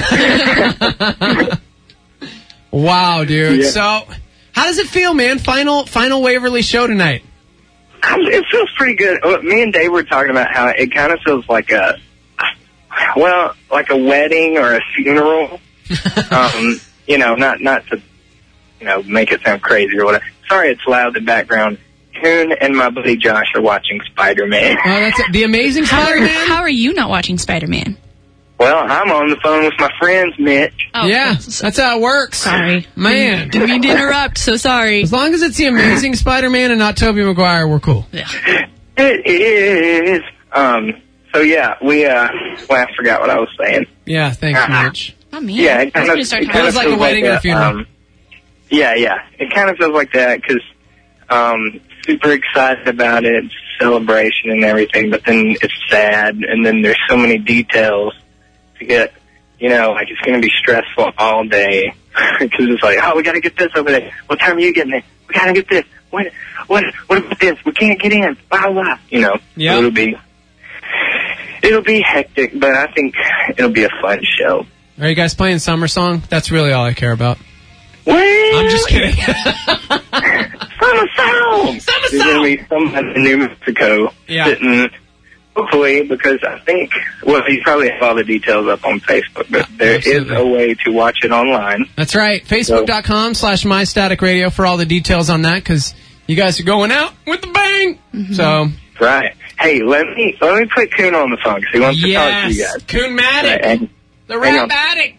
Wow, dude. Yeah. So, how does it feel, man? Final, final Waverly show tonight. Um, It feels pretty good. Uh, Me and Dave were talking about how it kind of feels like a, well, like a wedding or a funeral. um, you know, not not to, you know, make it sound crazy or whatever. Sorry, it's loud in the background. Coon and my buddy Josh are watching Spider-Man. Oh, that's it. The Amazing How are, Spider-Man? how are you not watching Spider-Man? Well, I'm on the phone with my friends, Mitch. Oh, Yeah, s- that's how it works. sorry. Man. Didn't mean to interrupt, so sorry. As long as it's the Amazing Spider-Man and not Tobey Maguire, we're cool. Yeah. It is. Um. So yeah, we. Uh. Well, I forgot what I was saying. Yeah, thanks, Mitch. Not me. Yeah, I it was kind going of to start it talking. kind of Feels like a feels wedding or a that, funeral. Um, yeah, yeah. It kind of feels like that because um, super excited about it, celebration and everything, but then it's sad, and then there's so many details to get. You know, like it's going to be stressful all day because it's like, oh, we got to get this over there. What time are you getting there? We got to get this. What? What? What about this? We can't get in. Blah blah. You know, Yeah. it'll be. It'll be hectic, but I think it'll be a fun show. Are you guys playing Summer Song? That's really all I care about. Well, I'm just kidding. Summer Song! Summer There's going to be someone in New Mexico Yeah. sitting, hopefully, because I think, well, you probably have all the details up on Facebook, but there Absolutely. is a way to watch it online. That's right. Facebook.com slash MyStaticRadio for all the details on that, because you guys are going out with the bang. So, Right. Hey, let me let me put Coon on the phone because he wants to talk to you yes. guys. Coon-matic. Right, and- The hang rap on. addict.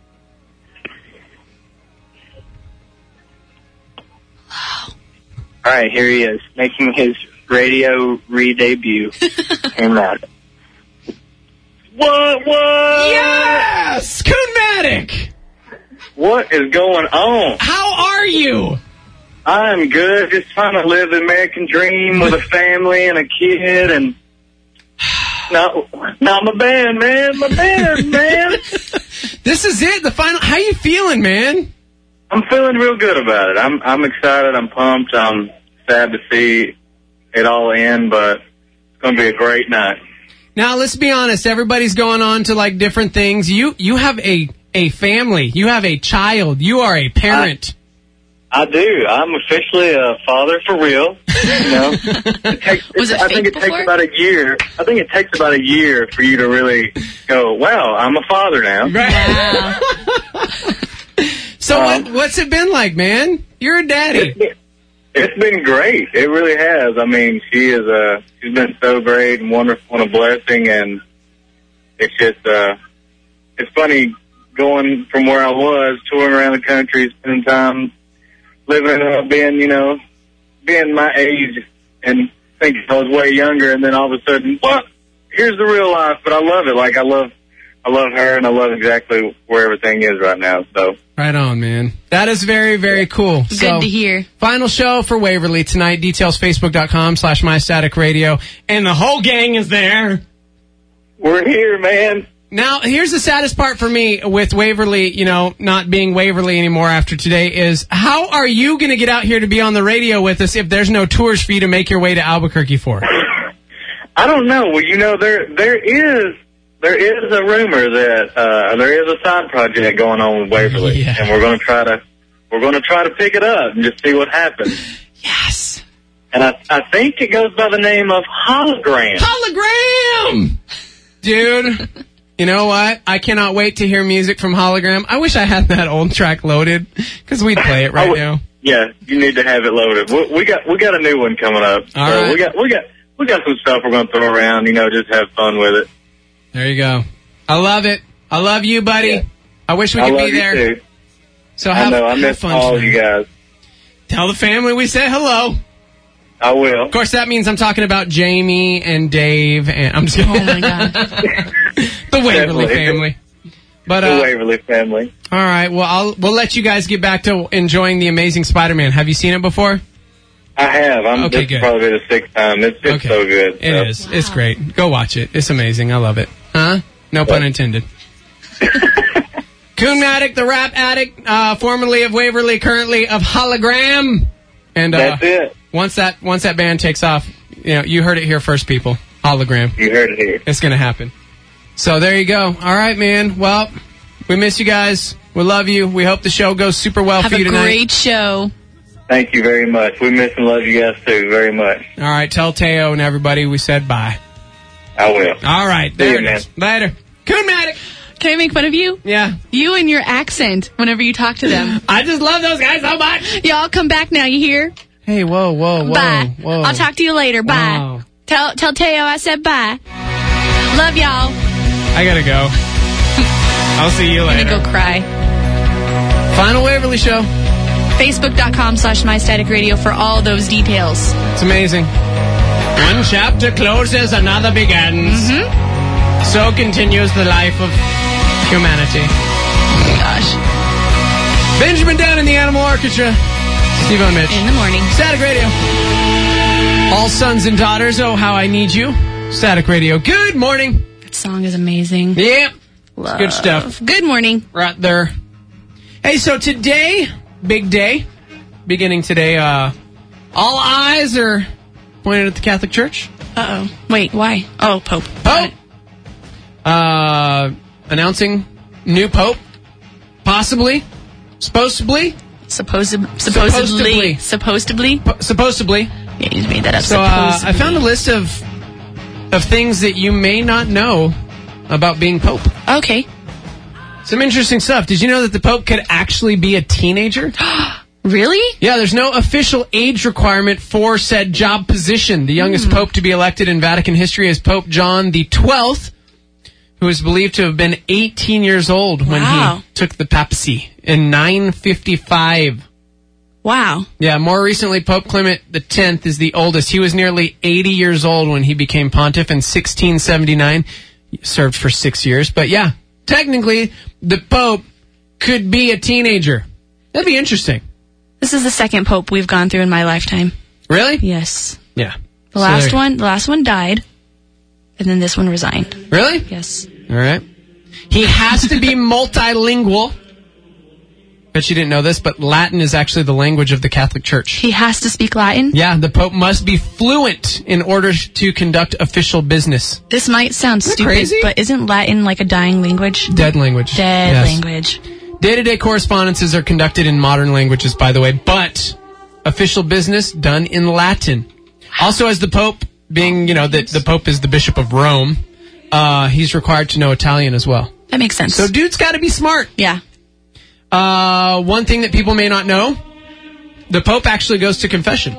All right, here he is, making his radio re-debut. Coon Matic. What, what? Yes! Coon-matic. What is going on? How are you? I'm good. Just trying to live the American dream with a family and a kid, and not not my band, man. My band, man. This is it. The final. How you feeling, man? I'm feeling real good about it. I'm I'm excited. I'm pumped. I'm sad to see it all end, but it's going to be a great night. Now, let's be honest. Everybody's going on to like different things. You you have a a family. You have a child. You are a parent. I do. I'm officially a father for real. You know, it takes, Was it I think fake it before? takes about a year. I think it takes about a year for you to really go, well, I'm a father now. Wow. So Um, what, what's it been like, man? You're a It's daddy. been, it's been great. It really has. I mean, she is uh she's been so great and wonderful and a blessing, and it's just uh it's funny going from where I was, touring around the country, spending time living it up, being, you know, being my age and thinking I was way younger, and then all of a sudden, what? Here's the real life. But I love it. Like I love I love her, and I love exactly where everything is right now. So Right on, man. That is very, very cool. Good so, to hear. Final show for Waverly tonight. Details Facebook.com slash MyStaticRadio. And the whole gang is there. we're here, man. Now, here's the saddest part for me with Waverly, you know, not being Waverly anymore after today is how are you going to get out here to be on the radio with us if there's no tours for you to make your way to Albuquerque for? I don't know. Well, you know, there there is there is a rumor that uh, there is a side project going on with Waverly, Yeah. and we're going to try to we're going to try to pick it up and just see what happens. Yes. And I I think it goes by the name of Hologram. Hologram! Dude, you know what? I cannot wait to hear music from Hologram. I wish I had that old track loaded because we'd play it right I would- now. Yeah, you need to have it loaded. We, we got we got a new one coming up. All so right. we got we got we got some stuff we're going to throw around. You know, just have fun with it. There you go. I love it. I love you, buddy. Yeah. I wish we I could love be there. you too. So I have, know I have miss fun all tonight. you guys. Tell the family we said hello. I will. Of course, that means I'm talking about Jamie and Dave and I'm just Oh my God. the Waverly Definitely. family. But The uh, Waverly family. all right, well, I'll we'll let you guys get back to enjoying the Amazing Spider-Man. Have you seen it before? I have. I'm Okay, this good. is probably the sixth time. It's it's Okay. so good. It so. is. It's great. Go watch it. It's amazing. I love it. Huh? No pun intended. Coon-matic, the rap addict, uh, formerly of Waverly, currently of Hologram. And uh, That's it. once that once that band takes off, you know, you heard it here first, people. Hologram. You heard it here. It's going to happen. So there you go. All right, man. Well, we miss you guys. We love you. We hope the show goes super well Have for you a tonight. great show. Thank you very much. We miss and love you guys, too, very much. All right, tell Teo and everybody we said bye. I will. All right, See there you, it is. man. Later. Coonmatic. Can I make fun of you? Yeah. You and your accent whenever you talk to them. I just love those guys so much. Y'all come back now, you hear? Hey, whoa, whoa, whoa. Bye. Whoa. I'll talk to you later. Bye. Wow. Tell tell Teo I said bye. Love y'all. I gotta go. I'll see you I'm later. gonna go cry. Final Waverly Show. Facebook.com slash My Static Radio for all those details. It's amazing. One chapter closes, another begins. Mm-hmm. So continues the life of humanity. Oh my gosh. Benjamin Down in the Animal Orchestra. Steve and Mitch. In the morning. Static Radio. All sons and daughters, oh how I need you. Static Radio. Good morning. That song is amazing. Yep. Love. Good stuff. Good morning. Right there. Hey, so today, big day. Beginning today, uh, all eyes are pointed at the Catholic Church. Uh-oh. Wait, why? Oh, Pope. Pope! Uh, announcing new Pope. Possibly. Supposedly. Supposed, supposedly. Supposedly. Supposedly. Po- supposedly. Yeah, you just made that up. So, uh, I Supposedly. found a list of of things that you may not know about being Pope. Okay. Some interesting stuff. Did you know that the Pope could actually be a teenager? Really? Yeah, there's no official age requirement for said job position. The youngest Hmm. Pope to be elected in Vatican history is Pope John the twelfth, who is believed to have been eighteen years old when Wow. he took the papacy in nine fifty-five. Wow. Yeah, more recently, Pope Clement the tenth is the oldest. He was nearly eighty years old when he became pontiff in sixteen seventy-nine. He served for six years. But yeah, technically, the Pope could be a teenager. That'd be interesting. This is the second Pope we've gone through in my lifetime. Really? Yes. Yeah. The So last there- one, the last one died, and then this one resigned. Really? Yes. All right. He has to be multilingual. Bet you didn't know this, but Latin is actually the language of the Catholic Church. He has to speak Latin? Yeah, the Pope must be fluent in order to conduct official business. This might sound Isn't that stupid, crazy? but isn't Latin like a dying language? Dead language. Dead Yes. language. Day-to-day correspondences are conducted in modern languages, by the way, but official business done in Latin. Also, as the Pope, being, you know, the, the Pope is the Bishop of Rome, uh, he's required to know Italian as well. That makes sense. So dude's got to be smart. yeah. Uh, one thing that people may not know, the Pope actually goes to confession.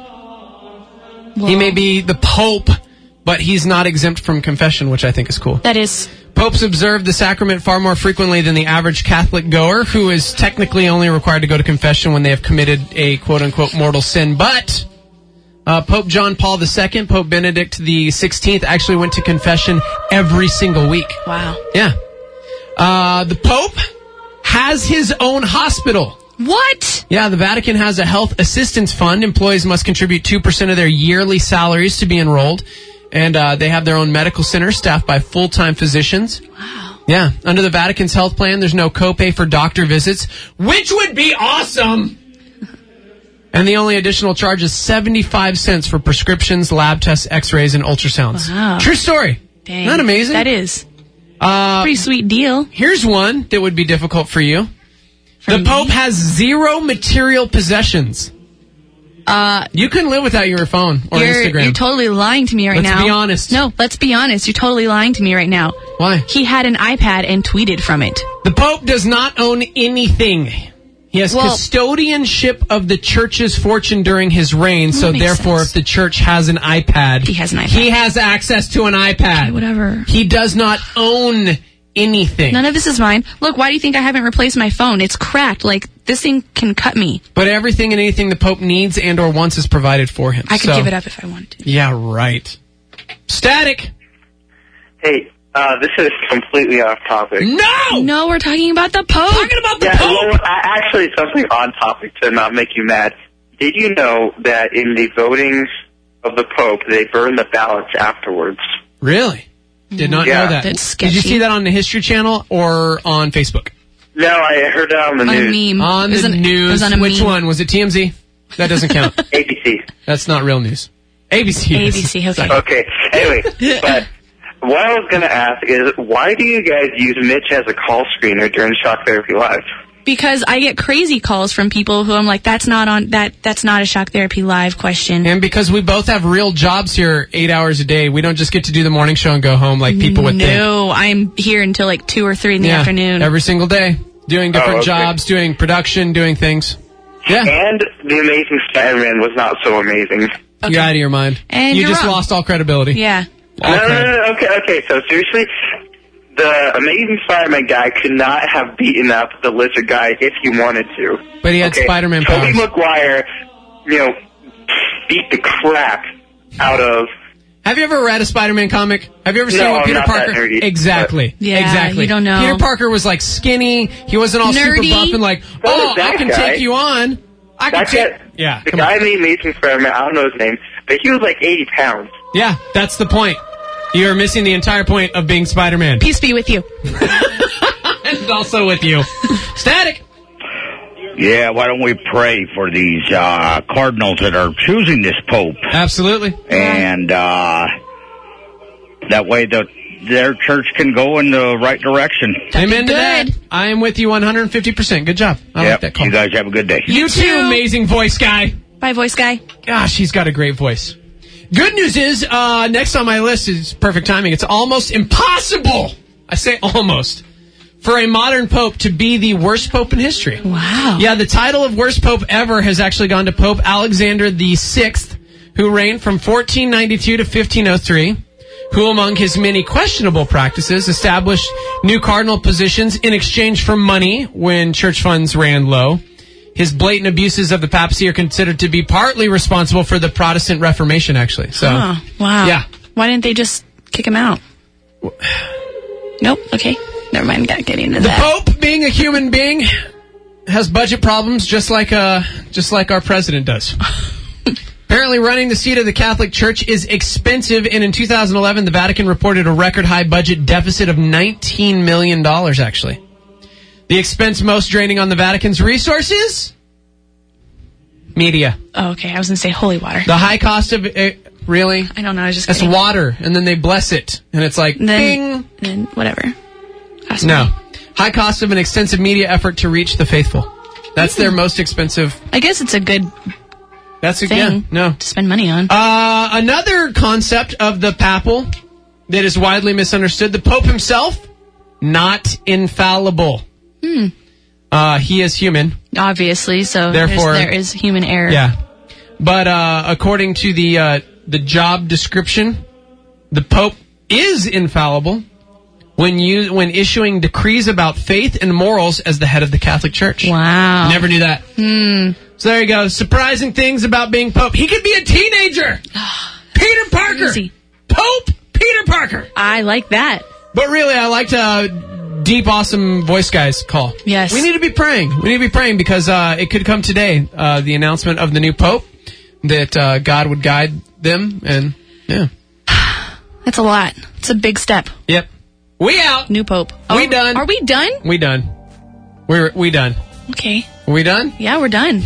He may be the Pope, but he's not exempt from confession, which I think is cool. That is. Popes observe the sacrament far more frequently than the average Catholic goer, who is technically only required to go to confession when they have committed a quote-unquote mortal sin. But uh, Pope John Paul the Second, Pope Benedict the sixteenth actually went to confession every single week. Wow. Yeah. Uh, the Pope has his own hospital. What? Yeah, the Vatican has a health assistance fund. Employees must contribute two percent of their yearly salaries to be enrolled. And uh, they have their own medical center staffed by full-time physicians. Wow. Yeah, under the Vatican's health plan, there's no copay for doctor visits, which would be awesome! And the only additional charge is seventy-five cents for prescriptions, lab tests, x-rays, and ultrasounds. Wow. True story. Dang. Isn't that amazing? That is. Uh, Pretty sweet deal. Here's one that would be difficult for you. For the me? Pope has zero material possessions. Uh, You couldn't live without your phone or you're, Instagram. you're totally lying to me right Let's now. be honest. No, let's be honest. You're totally lying to me right now. Why? He had an iPad and tweeted from it. The Pope does not own anything. He has Well- custodianship of the church's fortune during his reign, so That makes therefore sense. if the church has an iPad, He has an iPad. he has access to an iPad. Okay, whatever. He does not own anything. None of this is mine. Look, why do you think I haven't replaced my phone? It's cracked. Like, this thing can cut me. But everything and anything the Pope needs and or wants is provided for him. I could So- give it up if I wanted to. Yeah, right. Static. Hey, uh, this is completely off topic. No! No, we're talking about the Pope. Talking about the Yeah, Pope! well, I, actually, something on topic to not make you mad. Did you know that in the voting of the Pope, they burn the ballots afterwards? Really? Did not Yeah. know that. That's Did you sketchy. see that on the History Channel or on Facebook? No, I heard that on the On a news. meme. On It was the an- news. It was on a Which meme. one? Was it T M Z? That doesn't count. A B C. That's not real news. A B C. A B C, okay. Okay, anyway, but what I was going to ask is, why do you guys use Mitch as a call screener during Shock Therapy Live? Because I get crazy calls from people who I'm like, that's not on that. That's not a Shock Therapy Live question. And because we both have real jobs here, eight hours a day, we don't just get to do the morning show and go home like people would think. No, I'm here until like two or three in the Yeah, afternoon. every single day, doing different Oh, okay. jobs, doing production, doing things. Yeah, And The Amazing Spider-Man was not so amazing. you're out of your mind. And you you're just wrong. lost all credibility. Yeah. All No, no, credit. no, no, okay, okay, so seriously, the Amazing Spider-Man guy could not have beaten up the Lizard guy if he wanted to. But he had Okay, Spider-Man Tobey powers. Maguire, you know, beat the crap out of... Have you ever read a Spider-Man comic? Have you ever seen No, what I'm Peter not Parker? that nerdy, exactly. Yeah, exactly. you don't know. Peter Parker was like skinny. He wasn't all super Nerdy. buff and like, So oh, is that I can guy. take you on. I can That take. guy, Yeah, the come guy on. in The Amazing Spider-Man, I don't know his name, but he was like eighty pounds. Yeah, that's the point. You're missing the entire point of being Spider-Man. Peace be with you. And also with you. Static. Yeah, why don't we pray for these uh, cardinals that are choosing this pope? Absolutely. And uh, that way the, their church can go in the right direction. Amen to good. that. I am with you one hundred fifty percent. Good job. I Yep, like that call. you guys have a good day. You too, too. amazing voice guy. Bye, voice guy. Gosh, he's got a great voice. Good news is, uh, next on my list is perfect timing. It's almost impossible. I say almost. For a modern pope to be the worst pope in history. Wow. Yeah, the title of worst pope ever has actually gone to Pope Alexander the Sixth, who reigned from fourteen ninety-two to fifteen oh three, who among his many questionable practices established new cardinal positions in exchange for money when church funds ran low. His blatant abuses of the papacy are considered to be partly responsible for the Protestant Reformation, actually. So, Oh, wow. Yeah. Why didn't they just kick him out? Nope. Okay. Never mind. Got getting into the that. Pope, being a human being, has budget problems just like uh, just like our president does. Apparently, running the seat of the Catholic Church is expensive, and in two thousand eleven, the Vatican reported a record-high budget deficit of nineteen million dollars, actually. The expense most draining on the Vatican's resources? Media. Oh, okay. I was going to say holy water. The high cost of it, really? I don't know. I was just That's kidding. water, and then they bless it, and it's like, Then, bing! then whatever. Cost No. me. High cost of an extensive media effort to reach the faithful. That's their most expensive. I guess it's a good That's a thing yeah, no. to spend money on. Uh, another concept of the papal that is widely misunderstood: the Pope himself, not infallible. Hmm. Uh, he is human. Obviously, so Therefore- there's, there is human error. Yeah, but uh, according to the uh, the job description, the Pope is infallible when you when issuing decrees about faith and morals as the head of the Catholic Church. Wow. Never knew that. Hmm. So there you go. Surprising things about being Pope. He could be a teenager. Peter Parker. Crazy. Pope Peter Parker. I like that. But really, I liked uh, deep, awesome voice guys call. Yes. We need to be praying. We need to be praying because uh, it could come today. Uh, the announcement of the new Pope, that uh, God would guide them. And, yeah. That's a lot. It's a big step. Yep. We out. New Pope. We Oh, done. Are we done? We done. We're we done. Okay. Are we done? Yeah, we're done.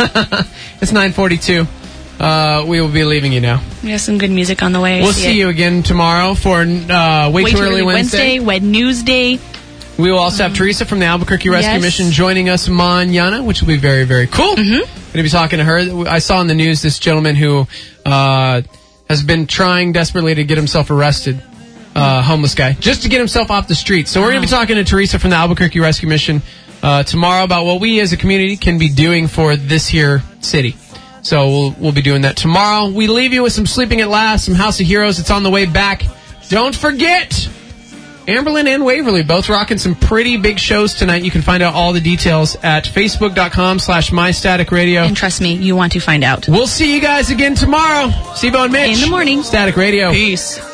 It's nine forty-two. Uh, we will be leaving you now. We have some good music on the way. I We'll see it. you again tomorrow for uh, Way, Way Too Early Wednesday. Wed Newsday. We will also have Teresa from the Albuquerque Rescue Yes. Mission joining us mañana, which will be very, very cool. Mm-hmm. Going to be talking to her. I saw in the news this gentleman who uh, has been trying desperately to get himself arrested, uh, homeless guy, just to get himself off the street. So we're going to be talking to Teresa from the Albuquerque Rescue Mission uh, tomorrow about what we as a community can be doing for this here city. So we'll we'll be doing that tomorrow. We leave you with some Sleeping at Last, some House of Heroes. It's on the way back. Don't forget, Amberlyn and Waverly both rocking some pretty big shows tonight. You can find out all the details at facebook.com slash mystaticradio. And trust me, you want to find out. We'll see you guys again tomorrow. Steve-O and Mitch. In the morning. Static Radio. Peace.